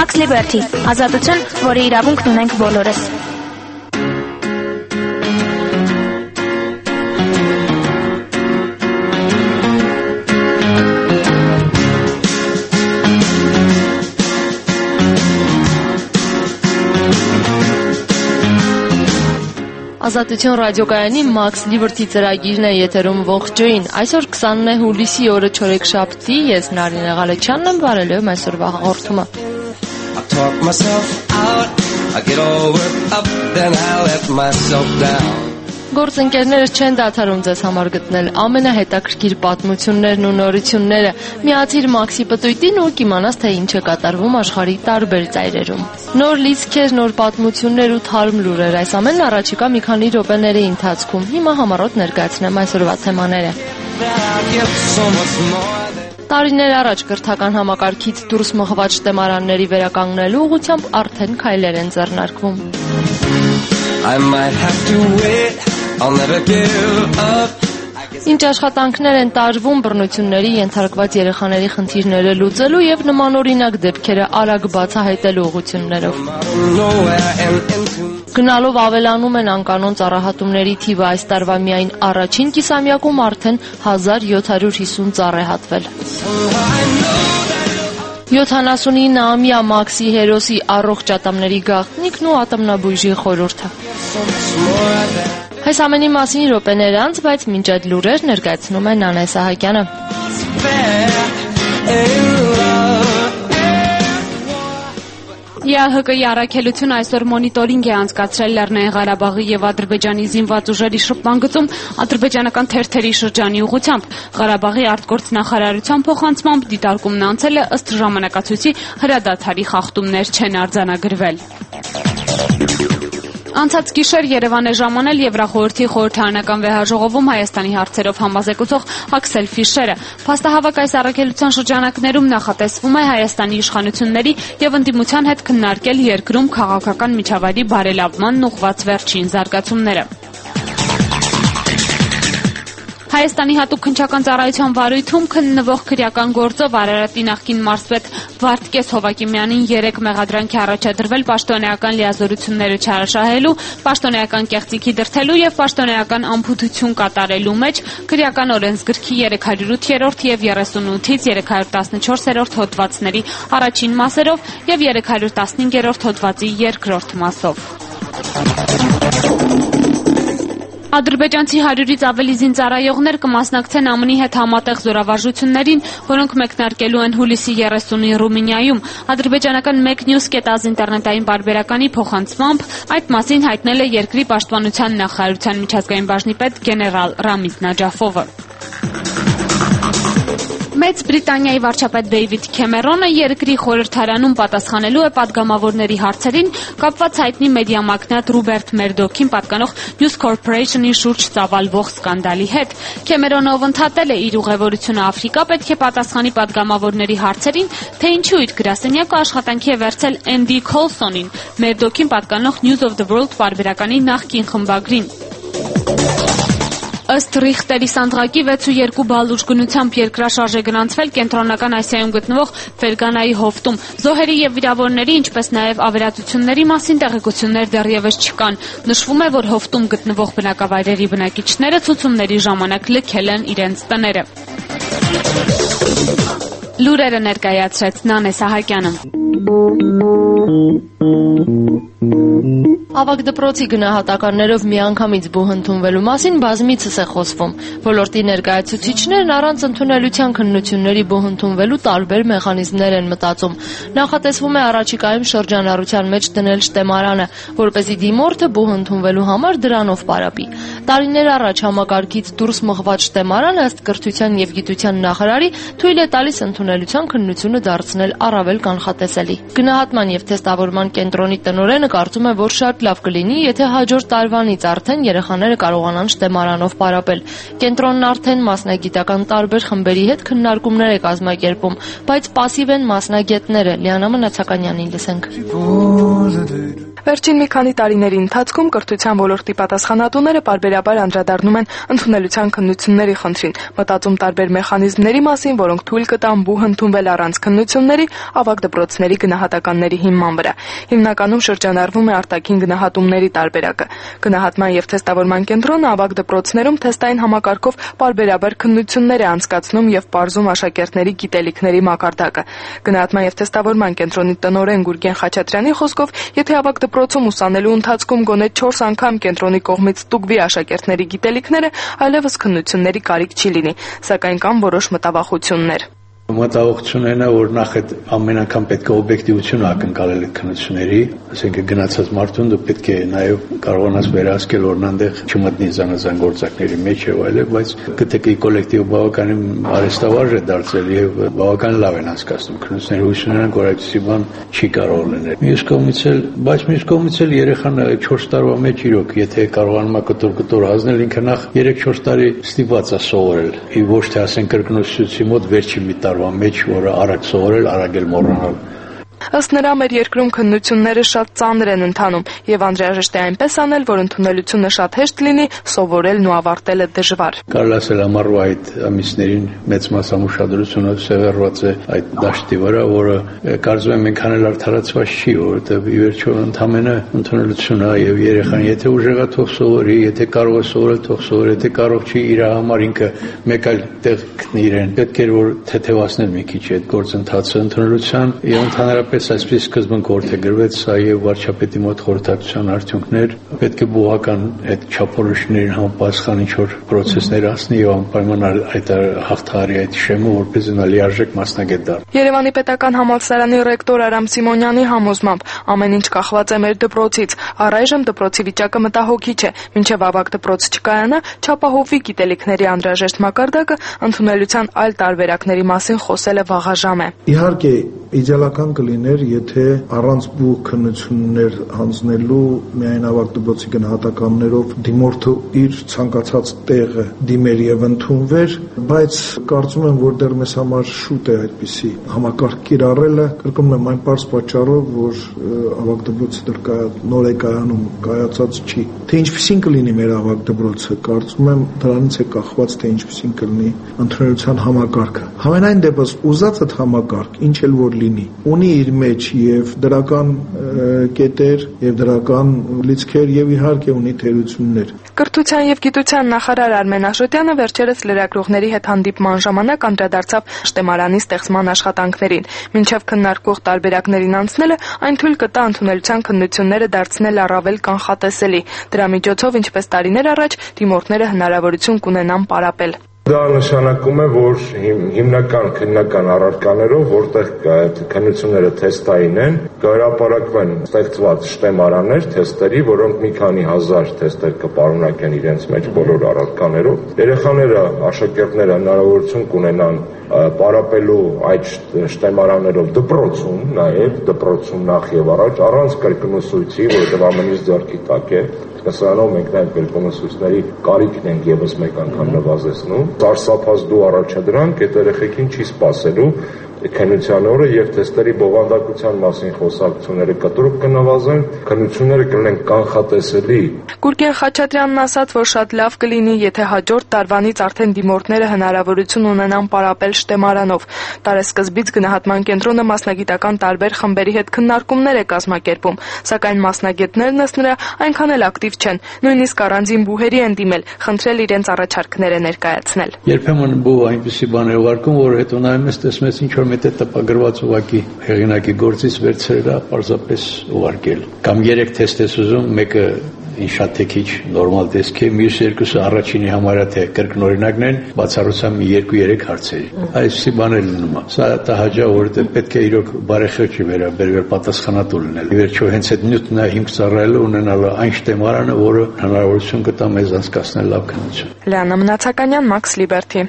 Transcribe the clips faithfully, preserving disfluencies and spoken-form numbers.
Max Liberty, ազատություն, որի իրավունքն ունենք բոլորս։ Ազատություն ռադիոկայանի Max Liberty ծրագիրն է եթերում ողջույն։ Այսօր քսանինը հուլիսի օրը չորեքշաբթի, ես Նարինե Ղալեչյանն եմ վարելու եմ այսօրվա հաղորդումը։ Գործընկերներս չեն դադարում ձեզ համար գտնել ամենահետաքրքիր պատմություններն ու նորությունները։ Միացիր Մաքսի պտույտին ու կիմանաս, թե ինչ է կատարվում աշխարհի տարբեր ծայրերում։ Նոր լիցքեր, նոր պատմություններ ու թարմ լուրեր, այս ամենն առաջիկա մի քանի րոպեների ընթացքում։ Հիմա համառոտ ներկայացնեմ այսօրվա թեմաները։ Տարիներ առաջ կրթական համակարգից դուրս մղված շտեմարանների վերականգնելու ուղղությամբ արդեն քայլեր են ձեռնարկվում։ Ինչ աշխատանքներ են տարվում բռնությունների ենթարկված երեխաների խնդիրները լուծելու եւ նմանօրինակ դեպքերը արագ բացահայտելու ուղղություններով։ Գնալով ավելանում են անկանոն ծառահատումների թիվը, այս տարվա միայն առաջին կիսամյակում արդեն հազար յոթ հարյուր հիսուն ծառ է հատվել։ յոթանասունինամյա Մաքսի հերոսի առողջ ատամների գաղտնիքն ու ատամնաբույժի խորհուրդը։ Այս ամենի մասին րոպեներ անց, բայց մինչ այդ լուրեր ներկայացնում է Նանե Սահակյանը։ Ի ա հը կը-ի առաքելությունը այսօր մոնիտորինգ է անցկացրել Լեռնային Ղարաբաղի եւ Ադրբեջանի զինված ուժերի շփման գծում ադրբեջանական թերթերի շրջանի ուղղությամբ։ Ղարաբաղի արտգործնախարարության փոխանցմամբ դիտարկումն անցել է ըստ ժամանակացույցի հրադադարի խախտումներ չեն արձանագրվել։ Անցած գիշեր Երևան է ժամանել Եվրախորհրդի խորհրդարանական վեհաժողովում Հայաստանի հարցերով համազեկուցող Աքսել Ֆիշերը։ Փաստահավաք այս առաքելության շրջանակներում նախատեսվում է Հայաստանի իշխանությունների եւ ընդդիմության հետ քննարկել երկրում քաղաքական միջավայրի բարելավմանն ուղղված վերջին զարգացումները։ Հայաստանի հատուկ քննչական ծառայության վարույթում քննվող քրեական գործով Արարատի նախկին մարզպետ Վարդգես Հովակիմյանին երեք մեղադրանք է առաջադրվել պաշտոնեական լիազորությունները չարաշահելու, պաշտոնեական կեղծիքի դրդելու եւ պաշտոնեական անփութություն կատարելու մեջ քրեական օրենսգրքի երեք հարյուր ութ-րդ եւ երեսունութից երեք հարյուր տասնչորսերորդ հոդվածների առաջին մասերով եւ երեք հարյուր տասնհինգերորդ հոդվածի երկրորդ մասով։ Ադրբեջանցի հարյուրից ավելի զինծառայողներ կմասնակցեն Ա Մ Ն-ի հետ համատեղ զորավարժություններին, որոնք մեկնարկելու են հուլիսի երեսունին Ռումինիայում։ Ադրբեջանական մեկ նյուզ կետ ազգ ինտերնետային պարբերականի փոխանցմամբ այդ մասին հայտնել է երկրի պաշտպանության նախարարության միջազգային բաժնի պետ գեներալ Ռամիզ Նաջաֆովը։ Մեծ Բրիտանիայի վարչապետ Դեյվիդ Քեմերոնը երկրի խորհրդարանում պատասխանելու է պատգամավորների հարցերին կապված հայտնի մեդիամագնատ Ռուբերտ Մերդոքին պատկանող News Corporation-ի շուրջ ծավալվող սկանդալի հետ։ Քեմերոնը ով ընդհատել է իր ուղևորությունը Աֆրիկա, պետք է պատասխանի պատգամավորների հարցերին, թե ինչու իր գրասենյակը աշխատանքի է վերցել Էնդի Քոլսոնին, Մերդոքին պատկանող News of the World պարբերականի նախկին խմբագրին։ Ըստ Ռիխտերի սանդղակի վեց ու երկու բալ ուժգնությամբ երկրաշարժ է գրանցվել Կենտրոնական Ասիայում գտնվող Ֆերգանայի հովտում։ Զոհերի եւ վիրավորների, ինչպես նաեւ ավերածությունների մասին տեղեկություններ դեռևս չկան։ Նշվում է, որ հովտում գտնվող բնակավայրերի բնակիչները ցուցումների ժամանակ լքել են իրենց տները։ Լուրերը ներկայացրեց Նանե Սահակյանը։ Ավագ դպրոցի գնահատականներով միանգամից բուհ ընդունվելու մասին բազմիցս է խոսվում։ Ոլորտի ներկայացուցիչներն առանց ընդունելության քննությունների բուհ ընդունվելու տարբեր մեխանիզմներ են մտածում։ Նախատեսվում է առաջիկայում շրջանառության մեջ դնել շտեմարանը, որպեսզի դիմորդը բուհ ընդունվելու համար դրանով պարապի։ Տարիներ առաջ համակարգից դուրս մղված շտեմարանը ըստ կրթության եւ գիտության նախարարի թույլ է տալիս ընդունելության քննությունը դարձնել առավել կանխատեսելի։ Գնահատման եւ թեստավորման կենտրոնի տնօրենը կարծում է, որ շատ լավ կլինի, եթե հաջորդ տարվանից արդեն երեխաները կարողանան շտեմարանով պարապել։ Կենտրոնն արդեն մասնագիտական տարբեր խմբերի հետ քննարկումներ է կազմակերպում, բայց պասիվ են մասնագետները։ Լիանա Մնացականյանին լսենք։ Վերջին մի քանի տարիների ընթացքում կրթության ոլորտի պատասխանատուները պարբերաբար անդրադառնում են ընդունելության քննությունների խնդրին, մտածում տարբեր մեխանիզմների մասին, որոնք թույլ կտան բուհ ընդունվել առանց քննությունների ավագ դպրոցների գնահատականների հիման վրա։ Հիմնականում շրջանառվում է արտաքին գնահատումների տարբերակը։ Գնահատման և թեստավորման կենտրոնը ավագ դպրոցներում թեստային համակարգով պարբերաբար քննություններ է անցկացնում և պարզում աշակերտների գիտելիքների մակարդակը։ Գնահատման և թեստավորման կենտրոնի տնօրեն Գուրգեն Խաչատրյանի խոսքով, եթե ավագ դպրոցում ուսանելու ընթացքում գոնե չորս անգամ կենտրոնի կողմից ստուգվի աշակերտների գիտելիքները, այլևս քննությունների կարիք չի լինի, սակայն կան որոշ մտավախություններ։ Մտահոգությունն այն է, որ նախ այդ ամեն անգամ պետք է օբյեկտիվություն ակնկալել այդ քննությունների, ասենք գնացած մարդուն դու պետք է նաև կարողանաս վերահսկել, որ նանդեղ չմտնի զանազան գործակների մեջ եւ այլն, բայց գտեք կոլեկտիվ բավականին արհեստավարժ է դարձել եւ բավական լավ են անցկացնում քննությունները, հույս ունենանք, որ այդպիսի բան չի կարող լինել։ Մյուս կողմից էլ, բայց մյուս կողմից էլ երեխան չորս տարվա մեջ իրոք, եթե կարողանում է կտոր-կտոր հանձնել, ինքը նախ երեք-չորս տարի ստիպված է սովորել, եւ ոչ թե ասենք կրկնուսուցի մոտ վերջին մի տարվա մեջ, որը արագ սովորել, արագ էլ մոռանալ։ Ըստ նրա, մեր երկրում քննությունները շատ ծանր են ընթանում եւ անհրաժեշտ է այնպես անել, որ ընդունելությունը շատ հեշտ լինի, սովորելն ու ավարտելը դժվար։ Կարելի ասել ամառվա այդ ամիսներին մեծ մասամուշադրությունը սևեռված է այդ դաշտի վրա, որը կարծում եմ այնքան էլ արդարացված չի, որովհետեւ ի վերջո ընդամենը ընդունելությունն է եւ երեխան եթե ուժեղա թող սովորի, եթե կարող է սովորել, թող սովորի, եթե կարող չի իր համար ինքը մեկ այլ տեղ գտնի իրեն։ Պետք է որ թեթևացնել մի քիչ այդ գործընթացը ընդունելության եւ ընդհանրապես այսպես սկզբունք որդեգրվեց, սա եւ վարչապետի մոտ խորհրդակցության արդյունքներ, պետք է բուհական այդ չափորոշիչներին համապատասխան ինչ-որ պրոցեսներ անցնի եւ անպայման այդ հաղթահարի այդ շեմը, որպեսզի նա լիարժեք մասնագետ դառնա։ Երևանի պետական համալսարանի ռեկտոր Արամ Սիմոնյանի համոզմամբ ամեն ինչ կախված է մեր դպրոցից։ Առայժմ դպրոցի վիճակը մտահոգիչ է, մինչեւ ավագ դպրոց չկայանա, չափահովվի գիտելիքների անհրաժեշտ մակարդակը, ընդունելության այլ տարբերակների մասին խոսելը վաղաժամ է։ Իհարկե, իդեալական կլիներ, եթե առանց բուհ քննություններ հանձնելու միայն ավագ դպրոցի գնահատականներով դիմորդը իր ցանկացած տեղը դիմեր եւ ընդունվեր, բայց կարծում եմ, որ դեռ մեզ համար շուտ է այդպիսի համակարգ կիրառելը, կրկնում եմ այն պարզ պատճառով, որ ավագ դպրոցը դեռ կա նոր է կայանում, կայացած չի։ Թե ինչպիսին կլինի մեր ավագ դպրոցը, կարծում եմ դրանից է կախված, թե ինչպիսին կլինի ընդունելության համակարգը։ Համենայն դեպս ուզած այդ համակարգ, ինչ էլ որ լինի, ունի իր մեջ եւ դրական կետեր եւ դրական լիցքեր եւ իհարկե ունի թերություններ։ Կրթության եւ գիտության նախարար Արմեն Աշոտյանը վերջերս լրագրողների հետ հանդիպման ժամանակ անդրադարձավ շտեմարանի ստեղծման աշխատանքներին։ Մինչև քննարկող տարբերակներին անցնելը այն թույլ կտա ընդունելության քննությունները դարձնել առավել կանխատեսելի։ Դրա միջոցով, ինչպես տարիներ առաջ, դիմորդները հնարավորություն կունենան պարապել։ Դա նշանակում է, որ հիմնական քննական առարկաներով, որտեղ քննությունները թեստային են, կհրապարակվեն ստեղծված շտեմարաններ թեստերի, որոնք մի քանի հազար թեստեր կպարունակեն իրենց մեջ բոլոր առարկաներով։ Երեխաները, աշակերտները հնարավորություն կունենան պարապելու այդ շտեմարաններով դպրոցում, նաև դպրոցում նախ եւ առաջ, առանց կրկնուսույցի, որովհետեւ ամեն ինչ ձեռքի տակ է։ Սրանով մենք նաև կրկնուսույցների կարիքն ենք եւս մեկ անգամ նվազեցնում։ Սարսափազդու առաջադրանք այդ երեխեքին չի սպասելու քննության օրը եւ թեստերի բովանդակության մասին խոսակցությունները կտրուկ կնվազեն, քննությունները կլինեն կանխատեսելի։ Գուրգեն Խաչատրյանն ասաց, որ շատ լավ կլինի, եթե հաջորդ տարվանից արդեն դիմորդները հնարավորություն ունենան պարապել շտեմարանով։ Տարեսկզբից գնահատման կենտրոնը մասնագիտական տարբեր խմբերի հետ քննարկումներ է կազմակերպում, սակայն մասնագետներն ըստ նրա այնքան էլ ակտիվ չեն, նույնիսկ առանձին բուհերի են դիմել, խնդրել իրենց առաջարկները ներկայացնել։ Երբեմն բուհ այնպիսի բան է ուղարկում, որ հետո նայում ես, տեսնում ես ինչ որ մեծ է տպագրված ուղակի հեղինակի գործից վերցրել է պարզապես ուղարկել։ Կամ երեք թեստ ես ուզում, մեկը շատ թե քիչ նորմալ տեսք է, մյուս երկուսը առաջինի համարյա թե կրկնօրինակն են, բացառությամբ մի երկու-երեք հարցերի։ Այսպիսի բան է լինում։ Սա տհաճա, որովհետև պետք է իրոք բարեխիղճի վերաբերվել պատասխանատու լինել։ Ի վերջո հենց այդ նյութն է հիմք ծառայելու ունենալ այն շտեմարանը, որը հնարավորություն կտա մեզ անցկացնել լավ քննություն։ Լիանա Մնացականյան, Max Liberty։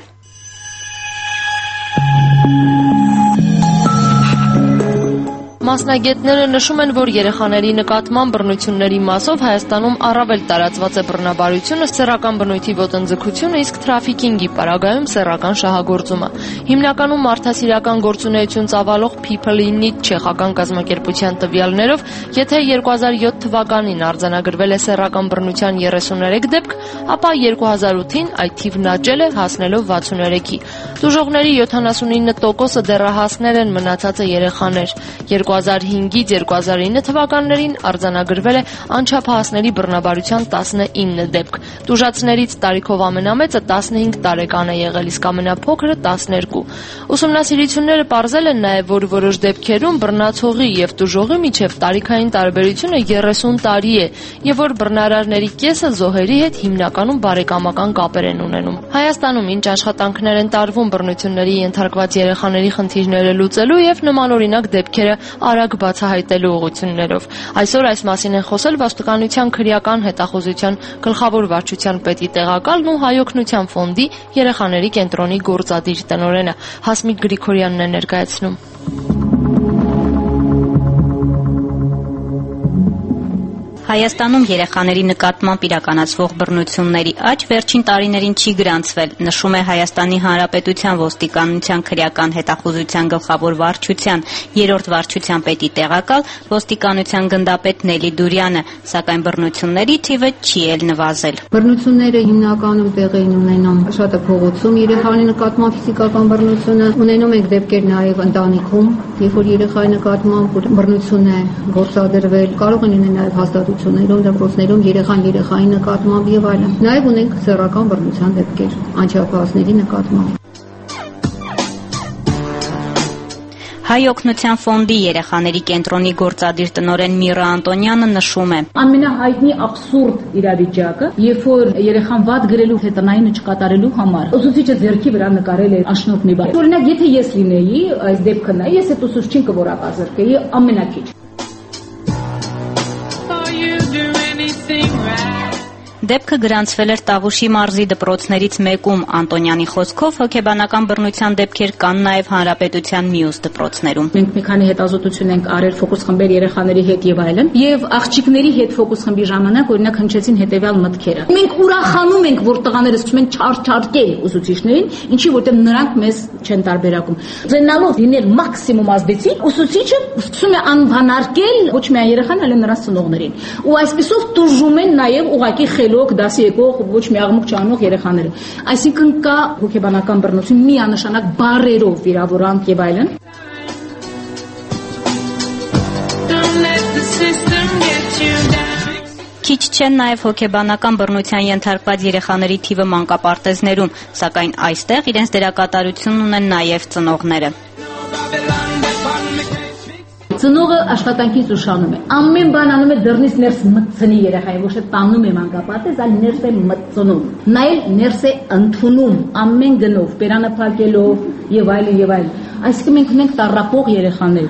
Մասնագետները նշում են, որ երեխաների նկատմամբ բռնությունների մասով Հայաստանում առավել տարածված է բռնաբարությունը, սեռական բնույթի ոտնձգությունը, իսկ թրաֆիքինգի պարագայում սեռական շահագործումը։ Հիմնականում մարդասիրական գործունեություն ծավալող People in Need չեխական կազմակերպության տվյալներով, եթե երկու հազար յոթ թվականին արձանագրվել է սեռական բռնության երեսուներեք դեպք, ապա երկու հազար ութին այդ թիվն աճել է, հասնելով վաթսուներեքի։ Տուժողների յոթանասունինը տոկոսը դեռահասներ են, մնացածը երեխաներ։ երկու հազար հինգից երկու հազար ինը թվականներին արձանագրվել է անչափահասների բռնաբարության տասնինը դեպք։ Տուժածներից տարիքով ամենամեծը տասնհինգ տարեկան է եղել, իսկ ամենափոքրը տասներկու։ Ուսումնասիրությունները պարզել են նաև, որ որոշ դեպքերում բռնացողի եւ տուժողի միջև տարիքային տարբերությունը երեսուն տարի է, եւ որ բռնարարների կեսը զոհերի հետ հիմնականում բարեկամական կապեր են ունենում։ Հայաստանում ինչ աշխատանքներ են տարվում բռնությունների ենթարկված երեխաների խնդիրները լուծելու եւ նմանօրինակ դեպքերը արագ բացահայտելու ուղղություններով։ Այսօր այս մասին են խոսել Ոստիկանության քրեական հետախուզության գլխավոր վարչության պետի տեղակալն ու Հայօգնության ֆոնդի երեխաների կենտրոնի գործադիր տնօրենը Հասմիկ Գրիգորյանն է ներկայացնում։ Հայաստանում երեխաների նկատմամբ իրականացվող բռնությունների աճ վերջին տարիներին չի գրանցվել, նշում է Հայաստանի Հանրապետության Ոստիկանության քրեական հետախուզության գլխավոր վարչության երրորդ վարչության պետի տեղակալ Ոստիկանության գնդապետ Նելի Դուրյանը, սակայն բռնությունների թիվը չի էլ նվազել։ Բռնությունները հիմնականում տեղի են ունենում շատ փողոցում, երեխաների նկատմամբ ֆիզիկական բռնությունը ունենում ենք դեպքեր նաև ընտանիքում, երբ որ երեխայի նկատմամբ բռնություն է գործադրվել, կարող են լինել նաև հաստատություններում, դպրոցներում, երեխան երեխայի նկատմամբ եւ այլն։ Նաև ունենք սեռական բռնության դեպքեր անչափահասների նկատմամբ։ Հայօգնության ֆոնդի երեխաների կենտրոնի գործադիր տնօրեն Միրա Անտոնյանը նշում է. Ամենահայտնի աբսուրդ իրավիճակը, երբ որ երեխան վատ գրելու թե տնայինը չկատարելու համար ուսուցիչը ձեռքի վրա նկարել է աշնորհ մի բան։ Օրինակ, եթե ես լինեի այս դեպքը նայ, ես այդ ուսուցչին կորակազրկեի ամենակիչ։ Դեպքը գրանցվել էր Տավուշի մարզի դպրոցներից մեկում, Անտոնյանի խոսքով հոգեբանական բռնության դեպքեր կան նաև հանրապետության մյուս դպրոցներում։ Մենք մի քանի հետազոտություն ենք արել ֆոկուս խմբեր երեխաների հետ եւ այլն, եւ աղջիկների հետ ֆոկուս խմբի ժամանակ օրինակ հնչեցին հետեւյալ մտքերը. Մենք ուրախանում ենք, որ տղաները սկսում են չարչարկել ուսուցիչներին, ինչի որտեղ նրանք մեզ չեն տարբերակում։ Ձենալով լինել մաքսիմում ազդեցիկ, ուսուցիչը սկսում է անվանարկել ոչ միայն երեխան, այլ նրանց ծնողներին։ Ու այսպեսով տուժում են նաև ուղակի խելոք դասի եկող ոչ մի աղմուկ չանող երեխաները։ Այսինքն կա հոգեբանական բռնություն միանշանակ բառերով վիրավորանք եւ այլն։ Քիչ չեն նաև հոգեբանական բռնության ենթարկված երեխաների թիվը մանկապարտեզներում, սակայն այստեղ իրենց դերակատարություն ունեն նաև ծնողները։ Ծնողը աշխատանքից ուշանում է, ամեն բան անում է դռնից ներս մտցնի երեխային, ոչ թե տանում է մանկապարտեզ, այլ ներս է մտցնում, նայել ներս է ընդունում, ամեն գնով, բերանը փակելով եւ այլն եւ այլն։ Այսինքն մենք ունենք տառապող երեխաներ։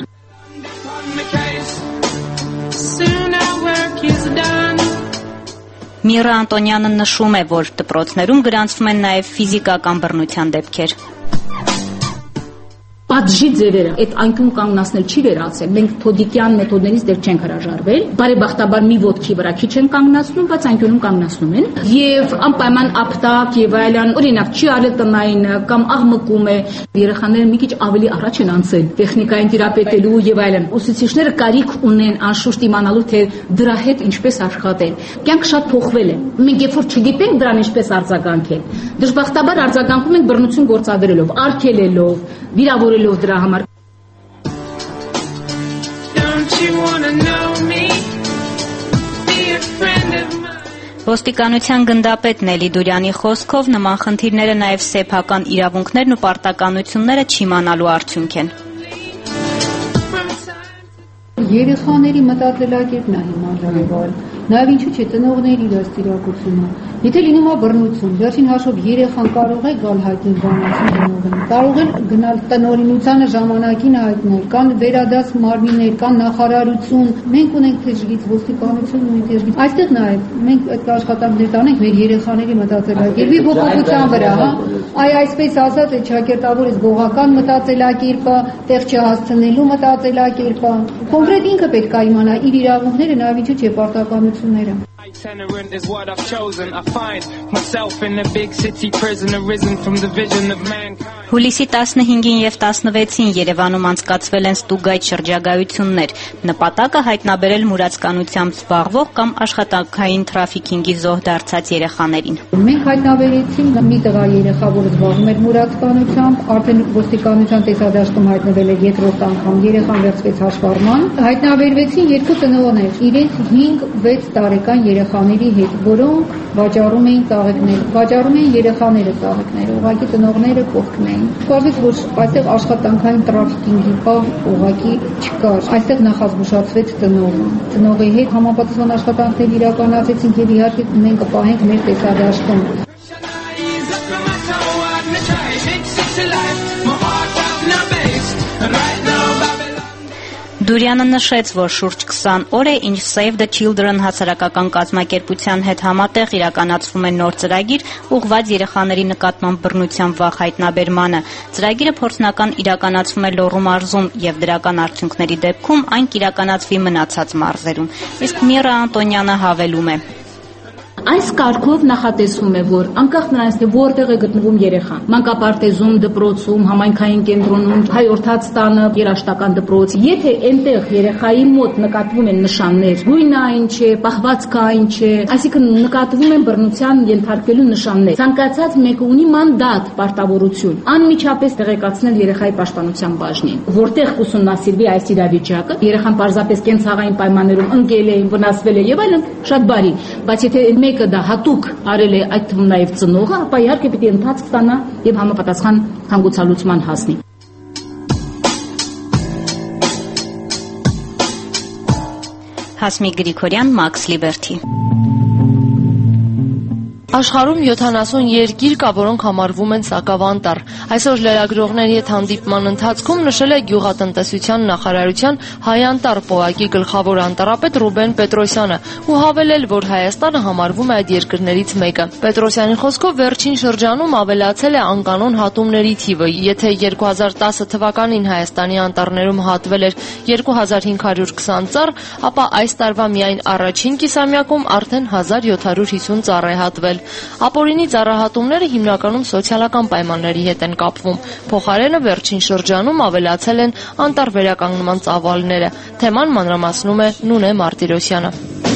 Միրա Անտոնյանը նշում է, որ դպրոցներում գրանցվում են նաև ֆիզիկական բռնության դեպքեր։ Պատժի ձևերը այդ անկյուն կանգնացնել չի վերացել։ Մենք թոդիկյան մեթոդներից դեռ չենք հրաժարվել։ Բարեբախտաբար մի ոտքի վրա քիչ են կանգնացնում, բայց անկյունում կանգնացնում են։ Եվ անպայման ապտակ եւ այլն, օրինակ չի արել տնայինը կամ աղմկում է, երեխաները մի քիչ ավելի առաջ են անցել տեխնիկային տիրապետելու եւ այլն։ Ուսուցիչները կարիք ունեն անշուշտ իմանալու թե դրա հետ ինչպես աշխատել։ Կյանքը շատ փոխվել է։ Մենք երբ որ չգիտենք դրան ինչպես արձագանքել, դժբախտաբար արձագանքում ենք բռնություն գործադրելով, արգելելով, վիրավորելով դրա համար։ Ոստիկանության գնդապետ Նելի Դուրյանի խոսքով նման խնդիրները նաև սեփական իրավունքներն ու պարտականությունները չիմանալու արդյունք են։ Երեխաների մտածելակերպն է հիմա ժողովալ, նաև ինչու՞ չէ ծնողների դաստիարակությունը։ Եթե լինում է բռնություն, վերջին հաշվով երեխան կարող է գալ հայտնել բանացին տնօրեն, կարող է գնալ տնօրինությանը ժամանակին հայտնել, կան վերադաս մարմիններ, կան նախարարություն, մենք ունենք թեժգից ոստիկանություն, ունենք թեժգից։ Այստեղ նայեք, մենք պետք է աշխատանքներ տանենք մեր երեխաների մտածելակերպի փոփոխության վրա, հա։ Այ այսպես ասած, այդ ճակերտավոր զբողական մտածելակերպը, տեղ չհասցնելու մտածելակերպը, կոնկրետ ինքը պետք է իմանա իր իրավունքները, նաեւ եւ պարտականությունները։ Itinerant is what I've chosen. I find myself in a big city prison, arisen from the vision of mankind. Հուլիսի տասնհինգին եւ տասնվեցին Երևանում անցկացվել են ստուգայթ շրջագայություններ։ Նպատակը հայտնաբերել մուրացկանությամբ զբաղվող կամ աշխատանքային թրաֆիքինգի զոհ դարձած երեխաներին։ Մենք հայտնաբերեցինք մի տղա երեխա, որը զբաղվում էր մուրացկանությամբ, արդեն ոստիկանության տեսադաշտում հայտնվել էր երկրորդ անգամ, երեխան վերցվեց հաշվառման։ Հայտնաբերվեցին երկու տնօրեններ, իրենց հինգ-վեց տարեկան երեխաների հետ, որոնք վաճառում էին ծաղիկներ, վաճառում էին երեխաները ծաղիկները, ուղղակի տնօրենները կողքն էին։ Կարծես որ այստեղ աշխատանքային տրաֆիկինգի պահ ուղղակի չկար։ Այստեղ նախազգուշացվեց տնօրեն։ Տնօրենի հետ համապատասխան աշխատանքներ իրականացեցինք եւ իհարկե մենք կպահենք մեր տեսադաշտում։ Դուրյանը նշեց, որ շուրջ քսան օր է, ինչ Save the Children հասարակական կազմակերպության հետ համատեղ իրականացվում է նոր ծրագիր, ուղղված երեխաների նկատմամբ բռնության վաղ հայտնաբերմանը։ Ծրագիրը փորձնական իրականացվում է Լոռու մարզում եւ դրական արդյունքների դեպքում այն կիրականացվի մնացած մարզերում։ Իսկ Միրա Անտոնյանը հավելում է. Այս կարգով նախատեսվում է, որ անկախ նրանից թե որտեղ է գտնվում երեխան, մանկապարտեզում, դպրոցում, համայնքային կենտրոնում, հայորդաց տանը, երաշտական դպրոց, եթե այնտեղ երեխայի մոտ նկատվում են նշաններ, գույնը այն չէ, պահվածքը այն չէ, այսինքն նկատվում են բռնության ենթարկվելու նշաններ, ցանկացած մեկը ունի մանդատ, պարտավորություն, անմիջապես տեղեկացնել երեխայի պաշտպանության բաժնին, որտեղ կուսումնասիրվի այս իրավիճակը, երեխան պարզապես կենցաղային պայմաններում ընկել է, վնասվել է եւ այլն, շատ բարի, բայց եթե մեկը դա հատուկ արել է այդ թվում նաև ծնողը, ապա իհարկե պիտի ընթացք ստանա եւ համապատասխան հանգուցալուծման հասնի։ Հասմիկ Գրիգորյան, Max Liberty։ Աշխարհում յոթանասուն երկիր կա, որոնք համարվում են սակավանտառ։ Այսօր լրագրողների հետ հանդիպման ընթացքում նշել է Գյուղատնտեսության նախարարության հայանտառ պոակի գլխավոր անտառապետ Ռուբեն Պետրոսյանը ու հավելել, որ Հայաստանը համարվում է այդ երկրներից մեկը։ Պետրոսյանի խոսքով վերջին շրջանում ավելացել է անկանոն հատումների թիվը։ Եթե երկու հազար տասը թվականին Հայաստանի անտառներում հատվել էր երկու հազար հինգ հարյուր քսան ծառ, ապա այս տարվա միայն առաջին կիսամյակում արդեն հազար յոթ հարյուր հիսուն ծառ է հատվել։ Ապօրինի ծառահատումները հիմնականում սոցիալական պայմանների հետ են կապվում։ Փոխարենը վերջին շրջանում ավելացել են անտառ վերականգնման ծավալները։ Թեման մանրամասնում է Նունե Մարտիրոսյանը։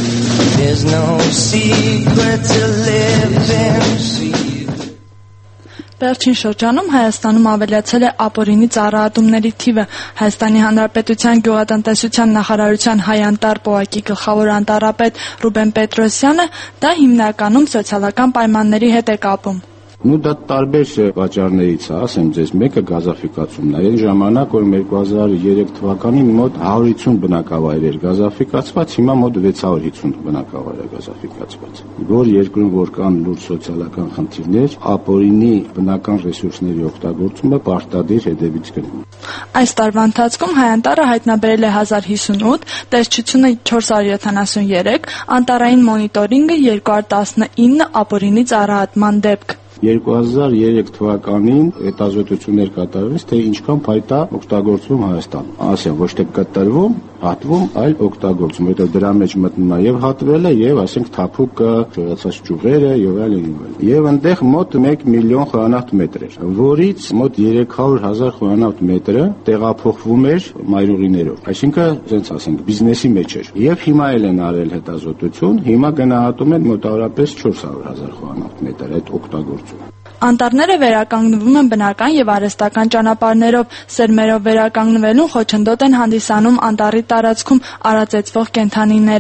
Վերջին շրջանում Հայաստանում ավելացել է ապօրինի ծառահատումների թիվը։ Հայաստանի Հանրապետության Գյուղատնտեսության նախարարության հայանտառ պոակի գլխավոր անտառապետ Ռուբեն Պետրոսյանը դա հիմնականում սոցիալական պայմանների հետ է կապում։ Ну դա տարբեր պատճառներից է, ասեմ ձեզ, մեկը գազաֆիկացումն է։ Այն ժամանակ, որ երկու հազար երեք թվականին մոտ հարյուր հիսուն բնակավայր էր գազաֆիկացված, հիմա մոտ վեց հարյուր հիսուն բնակավայր է գազաֆիկացված։ Որ երկրում որ կան լուրջ սոցիալական խնդիրներ, ապօրինի բնական ռեսուրսների օգտագործումը պարտադիր հետևից կլինի։ Այս տարվա ընթացքում հայանտառը հայտնաբերել է հազար հիսունութ, տեսչությունը չորս հարյուր յոթանասունյերեք, անտառային մոնիտորինգը երկու հարյուր տասնինը ապօրինի ծառահատման դեպք։ երկու հազար երեք թվականին հետազոտություններ կատարվեց, թե ինչքան փայտա օգտագործվում Հայաստանում։ Ասեմ, ոչ թե կտրվում, հատվում, այլ օգտագործվում։ Հետո դրա մեջ մտնում է եւ հատվելը, եւ ասենք թափուկը, չորացած ճյուղերը եւ այլն եւ այլն։ Եվ այնտեղ մոտ մեկ միլիոն խորանավտ մետր էր, որից մոտ երեք հարյուր հազար խորանավտ մետրը տեղափոխվում էր մայրուղիներով։ Այսինքն, ասենք ասենք, բիզնեսի մեջ էր։ Եվ հիմա էլ են արել հետազոտություն, հիմա գնահատում են մոտավորապես չորս հարյուր հազար խորանավտ մետր այդ օգտագործումը։ Անտառները վերականգնվում են բնական եւ արհեստական ճանապարհներով, սերմերով վերականգնվելուն խոչընդոտ են հանդիսանում անտառի տարածքում արածեցվող կենդանիները։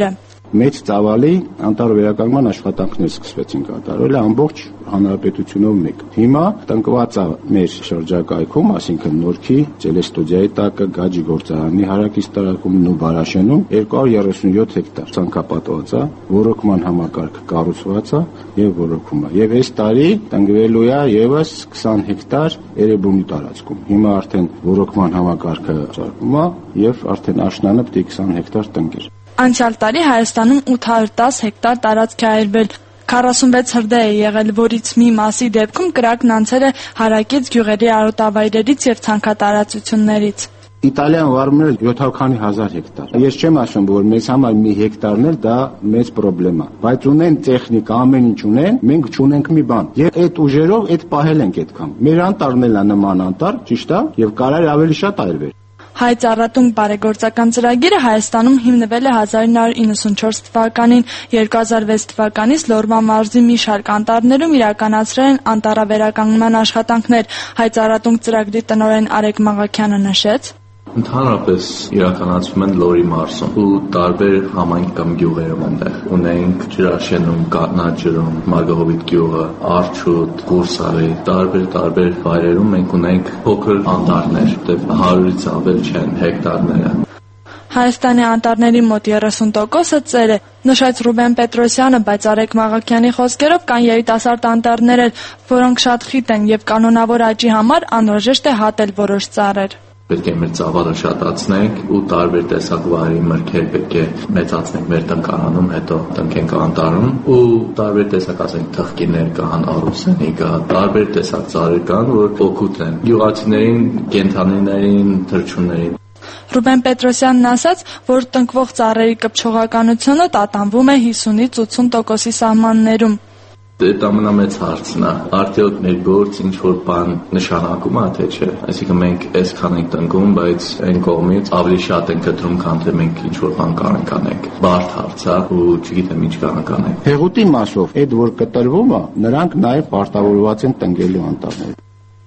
Մեծ ծավալի անտառավերականգնման աշխատանքներ սկսվեցին կատարվել ամբողջ հանրապետությունով մեկ։ Հիմա տնկված է մեր շրջակայքում, այսինքն Նորքի, Ծելեստուդիայի տակը, Գաջի գործարանի հարակից տարածումն ու Բարաշենում երկու հարյուր երեսունյոթ հեկտար ցանկապատված է, ոռոգման համակարգ կառուցված է եւ ոռոգում է։ Եվ այս տարի տնկվելու է եւս քսան հեկտար Էրեբունի տարածքում։ Հիմա արդեն ոռոգման համակարգը ծառայում է եւ արդեն աշնանը պետք է քսան հեկտար տնկեր։ Անցյալ տարի Հայաստանում ութ հարյուր դաս հեկտար տարածք է այրվել, քառասունվեց հրդեհ է եղել, որից մի մասի դեպքում կրակն անցել է հարակից գյուղերի արոտավայրերից եւ ցանքատարածություններից։ Իտալիան վարում էր յոթ հազար հեկտար։ Ես չեմ ասում, որ մեզ համար մի հեկտարն էլ դա մեծ խնդրեմ է, բայց ունեն տեխնիկա, ամեն ինչ ունեն, մենք չունենք մի բան։ Եվ այդ ուժերով այդ պահել ենք այդքան։ Մեր անտառն էլ է նման անտառ, ճիշտ է, եւ կարար ավելի շատ այրվեր։ Հայ ծառատունկ բարեգործական ծրագիրը Հայաստանում հիմնվել է հազար նոր իննսունչորս թվականին, երկու հազար վեց թվականից Լոռվա մարզի մի շարք անտառներում իրականացրել են անտառավերականգնման աշխատանքներ։ Հայ ծառատունկ ծրագրի տնօրեն Արեգ Մաղաքյանը նշեց. Ընդհանրապես իրականացվում են Լոռի մարզում ու տարբեր համայնք կամ գյուղերում այնտեղ ունենք Ջրաշենում, Կատնաջրում, Մարգահովիտ գյուղը, Արջուտ, Կուրսարի, տարբեր տարբեր վայրերում մենք ունենք փոքր անտառներ, դեպ հարյուրից ավել չեն հեկտարները։ Հայաստանի անտառների մոտ երեսուն տոկոսը ծեր է, նշեց Ռուբեն Պետրոսյանը, բայց Արեգ Մաղաքյանի խոսքերով կան երիտասարդ անտառներ, որոնք շատ խիտ են եւ կանոնավոր աճի համար անհրաժեշտ է հատել որոշ ծառեր։ Պետք է մեր ծավալը շատացնենք ու տարբեր տեսակ վայրի մրգեր պետք է մեծացնենք մեր տնկարանում, հետո տնկենք անտառում ու տարբեր տեսակ ասենք թխկիներ կան, առուսենի կա, տարբեր տեսակ ծառեր կան, որ օգուտ են գյուղացիներին, կենդանիներին, թռչուններին։ Ռուբեն Պետրոսյանն ասաց, որ տնկվող ծառերի կպչողականությունը տատանվում է հիսունից ութսուն տոկոսի սահմաններում։ Այդ ամենամեծ հարցն է, արդյոք մեր գործ ինչ-որ բան նշանակում է, թե չէ։ Այսինքն մենք այսքան ենք տնկում, բայց այն կողմից ավելի շատ ենք կտրում, քան թե մենք ինչ-որ բան կարող անենք։ Բարդ հարց է ու չգիտեմ ինչ կարող անենք։ Հեղուտի մասով այդ որ կտրվում է, նրանք նաև պարտավորված են տնկելու անտառներ։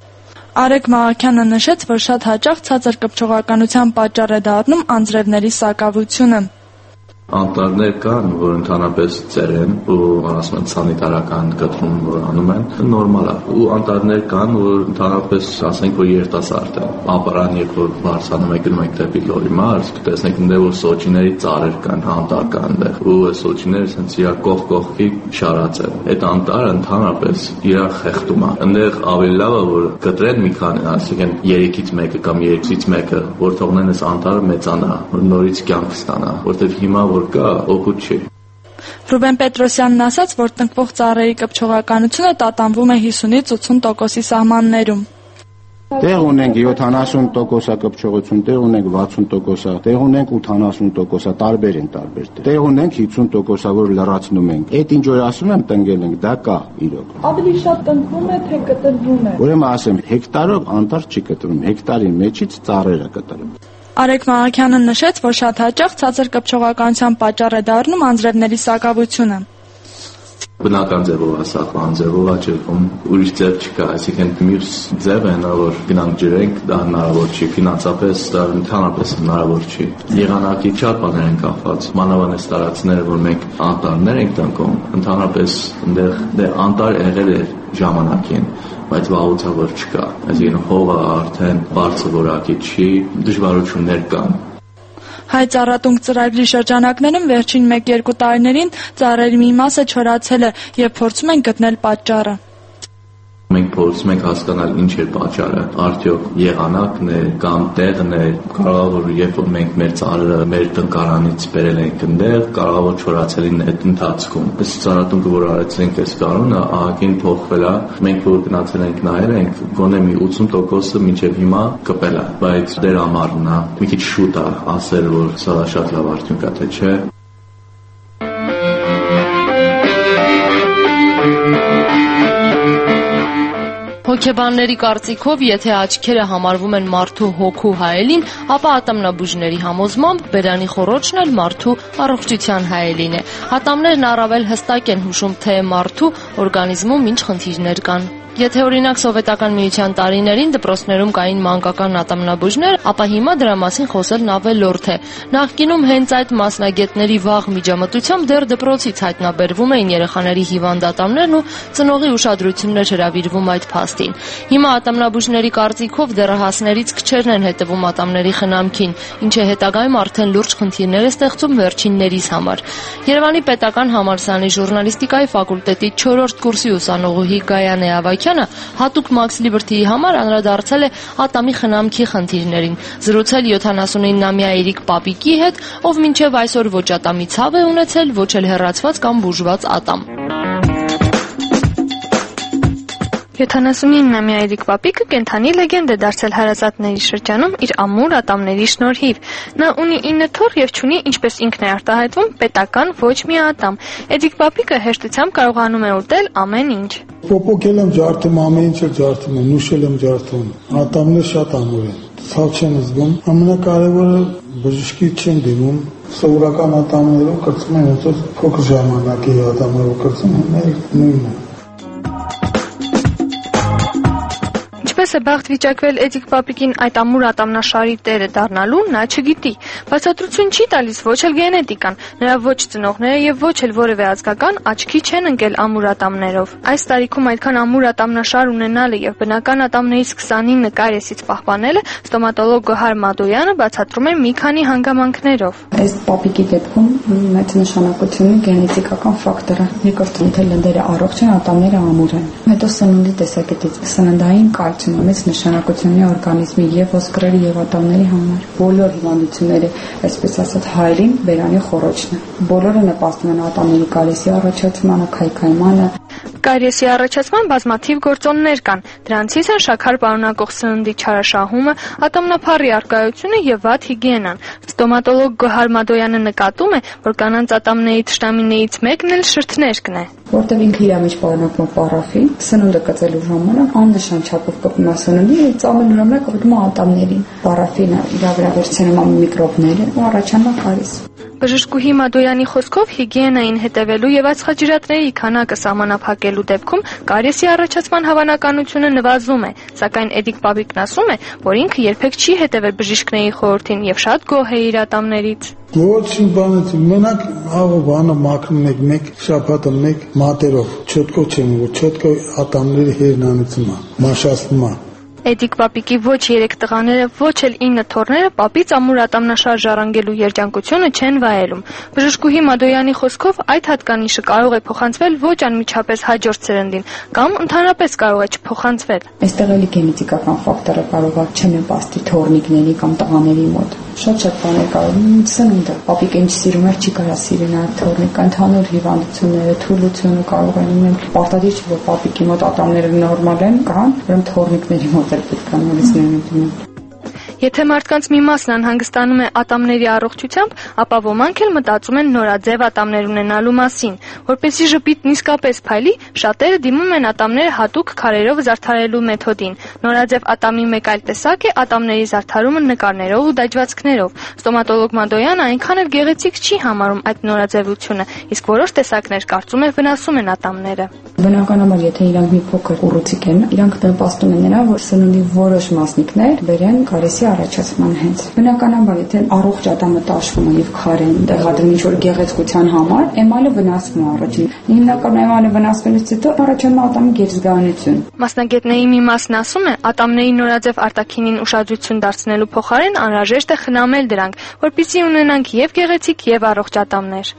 Արեգ Մաղաքյանը նշեց, որ շատ հաճախ ցածր կպչողականության պատճառ է դառնում անձրևների սակավությունը։ Անտառներ կան, որ ընդհանրապես ծեր են ու ասում են սանիտարական կտրում, որ անում են, նորմալ է։ Ու անտառներ կան, որ ընդհանրապես ասենք, որ երիտասարդ են։ Ապարան, երբ որ բարձրանում եք գնում եք դեպի Լոռի մարզ, կտեսնեք այնտեղ որ սոճիների ծառեր կան, անտառ կան այնտեղ։ Ու այս սոճիները ասենց իրար կողք կողքի շարած են։ Այդ անտառը ընդհանրապես իրար խեղդում է։ Այնտեղ ավելի լավ է, որ կտրեն մի քանի, ասենք երեքից մեկը կամ երկուսից մեկը, որ թողնեն այս անտառը մեծանա, որ նորից կյանք ստանա, որտեղ հիմա կա օգուտ չի։ Ռուբեն Պետրոսյանն ասաց, որ տնկվող ծառերի կպչողականությունը տատանվում է հիսունից ութսուն տոկոսի սահմաններում։ Տեղ ունենք յոթանասուն տոկոսա կպչողություն, տեղ ունենք վաթսուն տոկոսա, տեղ ունենք ութանասուն տոկոսա, տարբեր են տարբեր։ Տեղ ունենք հիսուն տոկոսա, որ լրացնում ենք։ Այդ ինչ որ ասում եմ տնկել ենք, դա կա իրոք։ Ավելի շատ տնկվում է, թե կտրվում է։ Ուրեմն ասեմ, հեկտարով անտառ չի կտրվում, հեկտարի մեջից ծառերը կտրում։ Արեգ Մաղաքյանը նշեց, որ շատ հաճախ ցածր կպչողականության պատճառ է դառնում անձրևների սակավությունը։ Բնական ձևով ասած, անձևով աճում ուրիշ ձև չկա, այսինքն մյուս ձևը նա որ գնանք ջրենք, դա հնարավոր չի, ֆինանսապես դա ընդհանրապես հնարավոր չի։ Եղանակի շատ բաներ են կախված, մանավանդ այս տարածքները, որ մենք անտառներ ենք տնկում, ընդհանրապես այնտեղ դե անտառ եղել է ժամանակին, բայց վաղուց որ չկա, այսինքն հողը արդեն բարձր որակի չի, դժվարություններ կան։ Հայ ծառատունկ ծրագրի շրջանակներում վերջին մեկ-երկու տարիներին ծառերի մի մասը չորացել է եւ փորձում են գտնել պատճառը։ Մենք փորձում ենք հասկանալ ինչ է պատճառը, արդյոք եղանակն է կամ տեղն է, կարող է որ երբ որ մենք մեր ծառերը մեր տնկարանից բերել ենք այնտեղ, կարող է որ չորացել են այդ ընթացքում։ Այս ծառատունկը որ արեցինք այս տարոնը ահագին փոխվել է, մենք որ գնացել ենք նայել ենք, գոնե մի ութսուն տոկոսը մինչև հիմա կպել է, բայց դեր ամառն է, մի քիչ շուտ է ասել որ սա շատ լավ արդյունք է, թե չէ։ Հոգեբանների կարծիքով, եթե աչքերը համարվում են մարդու հոգու հայելին, ապա ատամնաբուժների համոզմամբ բերանի խոռոչն էլ մարդու առողջության հայելին է։ Ատամներն առավել հստակ են հուշում, թե մարդու օրգանիզմում ինչ խնդիրներ կան։ Եթե օրինակ սովետական միության տարիներին դպրոցներում կային մանկական ատամնաբույժներ, ապա հիմա դրա մասին խոսելն ավելորդ է։ Նախկինում հենց այդ մասնագետների վաղ միջամտությամբ դեռ դպրոցից հայտնաբերվում էին երեխաների հիվանդ ատամներն ու ծնողի ուշադրություններ հրավիրվում այդ փաստին։ Հիմա ատամնաբույժների կարծիքով դեռահասներից քչերն են հետևում ատամների խնամքին, ինչը հետագայում արդեն լուրջ խնդիրներ է ստեղծում վերջիններիս համար։ Երևանի պետական համալսարանի ժուռնալիստիկայի ֆակուլտետի չորրորդ կուրսի ուսանողուհի Գայանե Ավագյանը հատուկ Max Liberty-ի համար անդրադարձել է ատամի խնամքի խնդիրներին, զրուցել յոթանասունինամյա Էրիկ Պապիկի հետ, ով մինչև այսօր ոչ ատամի ցավ է ունեցել, ոչ էլ հեռացված կամ բուժված ատամ։ յոթանասունինամյա Էրիկ Պապիկը կենդանի լեգենդ է դարձել հարազատների շրջանում իր ամուր ատամների շնորհիվ։ Նա ունի ինը թոռ եւ չունի, ինչպես ինքն է արտահայտվում, պետական ոչ մի ատամ։ Էրիկ Պապիկը հեշտությամբ կարողանում է ուտել ամեն ինչ։ Պոպոկել եմ ջարդում, ամեն ինչ ջարդում եմ, նուշել եմ ջարդում։ Ատամները շատ ամուր են։ Ցավ չեմ զգում։ Ամենակարևորը բժշկի չեմ դիմում։ Սովորական ատամներով կրծում եմ, ոնց փոքր ժամանակի ատամներով կրծում եմ, նույնն է։ Ինչպես է բախտ վիճակվել Էդիկ Պապիկին այդ ամուր ատամնաշարի տերը դառնալու, նա չգիտի։ Բացատրություն չի տալիս ոչ էլ գենետիկան, նրա ոչ ծնողները եւ ոչ էլ որևէ ազգական աչքի չեն ընկել ամուր ատամներով։ Այս տարիքում այդքան ամուր ատամնաշար ունենալը եւ բնական ատամներից քսանինը կարիեսից պահպանելը ստոմատոլոգ Գոհար Մադոյանը բացատրում է մի քանի հանգամանքներով։ Այս Պապիկի դեպքում մեծ նշանակություն ունի գենետիկական ֆակտորը։ Երկրորդն թե լնդերը առողջ են, ատամները ամուր են։ Հետո սննդի տեսակետից սննդային կալցիումը մեծ նշանակություն ունի օրգանիզմի եւ ոսկրերի եւ ատամների համար։ Բոլոր հիվանդությունները, այսպես ասած, հայրին բերանի խոռոչն է։ Բոլորը նպաստում են ատամների կարիեսի առաջացմանը, քայքայմանը։ Կարիեսի առաջացման բազմաթիվ գործոններ կան։ Դրանցից են շաքար պարունակող սննդի չարաշահումը, ատամնափառի առկայությունը եւ վատ հիգիենան։ Ստոմատոլոգ Գոհար Մադոյանը նկատում է, որ կանանց ատամների թշնամիներից մեկն էլ շրթներկն է։ Որտեղ ինքը իր մեջ պարունակում է պարաֆին, սնունդը կծելու ժամանակ աննշան չափով կպնում է սննդին եւ ծամելու ժամանակ կպնում է ատամներին։ Պարաֆինը իր վրա վերցնում է միկրոբները ու առաջանում է կարիես։ Բժշկուհի Մադոյանի խոսքով հիգիենային հետևելու եւ ածխաջրատների քանակը սահմանափակելու դեպքում կարիեսի առաջացման հավանականությունը նվազում է, սակայն Էդիկ Պապիկն ասում է, որ ինքը երբեք չի հետևել բժիշկների խորհրդին եւ շատ գոհ է իր ատամներից։ Ոչ բանից մենակ աղը բանը մաքրում եք մեկ շաբաթը մեկ մատերով չոտկով չեմ որ չոտկո ատամների հերնանցում է մաշացնում է։ Էդիկ Պապիկի ոչ երեք տղաները, ոչ էլ ինը թոռները պապից ամուր ատամնաշար ժառանգելու երջանկությունը չեն վայելում։ Բժշկուհի Մադոյանի խոսքով այդ հատկանիշը կարող է փոխանցվել ոչ անմիջապես հաջորդ սերնդին կամ ընդհանրապես կարող է չփոխանցվել։ Այստեղ էլի գենետիկական ֆակտորը կարող է չնպաստի թոռնիկների կամ տղաների մոտ։ Շատ-շատ բաներ կարող են սնունդը։ Պապիկը ինչ սիրում էր, չի կարա սիրեն այդ թոռնիկը, ընդհանուր հիվանդությունները, թուլությունը կարող են ունենալ։ Պարտադիր չէ, որ պապիկի մոտ ատամները նորմալ են, կան, որոնք թոռնիկների մոտ պետք է նորից Եթե մարդկանց մի մասն անհանգստանում է ատամների առողջությամբ, ապա ոմանք էլ մտածում են նորաձև ատամներ ունենալու մասին։ Որպեսզի ժպիտն իսկապես փայլի, շատերը դիմում են ատամները հատուկ քարերով զարդարելու մեթոդին։ Նորաձև ատամի մեկ այլ տեսակ է ատամների զարդարումը նկարներով ու դաջվածքներով։ Ստոմատոլոգ Մադոյանը այնքան էլ գեղեցիկ չի համարում այդ նորաձևությունը, իսկ որոշ տեսակներ կարծում է վնասում են ատամները։ Բնականաբար, եթե իրանք մի փոքր ուռուցիկ են, իրանք նպաստում են նրան, որ սննդի որոշ մասնիկներ բերեն կարիեսի առաջացման հենց։ Բնականաբար, եթե առողջ ատամը տաշվում է եւ քարեն տեղադրում ինչ-որ գեղեցկության համար, էմալը վնասվում է առաջին։ Հիմնականում էմալը վնասվելուց հետո առաջանում է ատամի գերզգայունություն։ Մասնագետների մի մասն ասում է, ատամների նորաձև արտաքինին ուշադրություն դարձնելու փոխարեն անհրաժեշտ է խնամել դրանք, որպեսզի ունենանք եւ գեղեցիկ եւ առողջ ատամներ։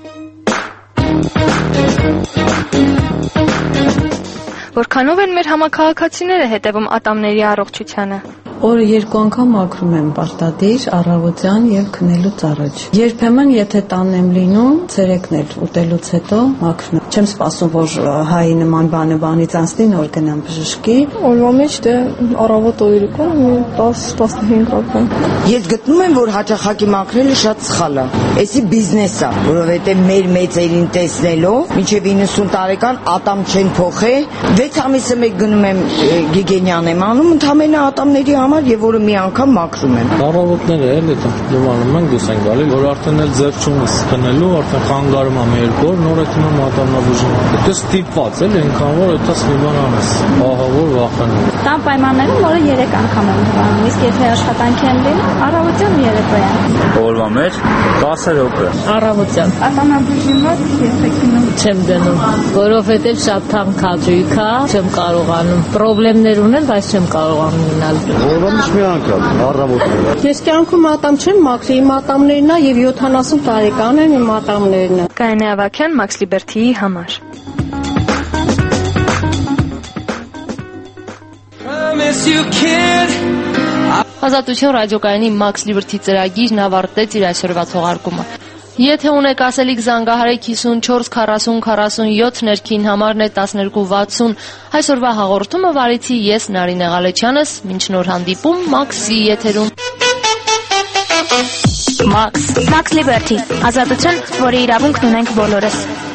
Որքանով են մեր համակարգացիները հետևում ատամների առողջությանը։ Օրը երկու անգամ մաքրում եմ պարտադիր, առավոտյան եւ քնելուց առաջ։ Երբեմն, եթե տանն եմ լինում, ցերեկն էլ ուտելուց հետո մաքրում եմ։ Չեմ սպասում, որ հայի նման բանը բանից անցնի, նոր գնամ բժշկի։ Օրվա մեջ դե առավոտ ու երեկո դես տասնհինգ րոպե։ Ես գտնում եմ, որ հաճախակի մաքրելը շատ սխալ է։ Էսի բիզնես է, որովհետեւ մեր մեծերին տեսնելով, մինչեւ իննսուն տարեկան ատամ չեն փոխե։ վեց ամիսը մեկ գնում եմ գիգենյան եմ անում, ընդամենը ատամների եւ որը մի անգամ մաքրում եմ։ Առավոտները էլ դա դիմանում ենք դուս ենք գալի, որ արդեն էլ ձև չունես քնելու, արդեն խանգարում եմ երկու օր, նորը քնում ատամն բուժում։ Դա ստիպված էլ այնքան որ դա սլիման անես։ Ահա որ վախենում։ Տան պայմաններում օրը երեք անգամ եմ հղանում, իսկ եթե աշխատանքի եմ լինում, առավոտյան ու երեկոյան։ Օրվա մեջ տասը րոպե։ Առավոտյան։ Ատամնաբուժումը եթե գնում չեմ դնում, որովհետև շատ թանկ քաջույք է, չեմ կարողանում։ Պրոբլեմներ ունեմ, բայց չեմ կարողանում գնալ։ Օրվա մեջ մի անգամ, առավոտյան։ Ես կյանքում ատամ չեմ մաքրի, իմ ատամներն է եւ յոթանասուն տարեկան են իմ ատամներն։ Կայանե Ավագյան, Max Liberty-ի համար։ Ազատություն ռադիոկայանի Max Liberty ծրագիրն ավարտեց իր այսօրվա թողարկումը։ Եթե ունեք ասելիք, զանգահարեք հիսունչորս քառասուն քառասունյոթ, ներքին համարն է տասներկու վաթսուն։ Այսօրվա հաղորդումը վարեցի ես Նարինե Ղալեչյանս, մինչ նոր հանդիպում Max-ի եթերում։ Max Max Liberty, ազատություն, որի իրավունքն ունենք բոլորս։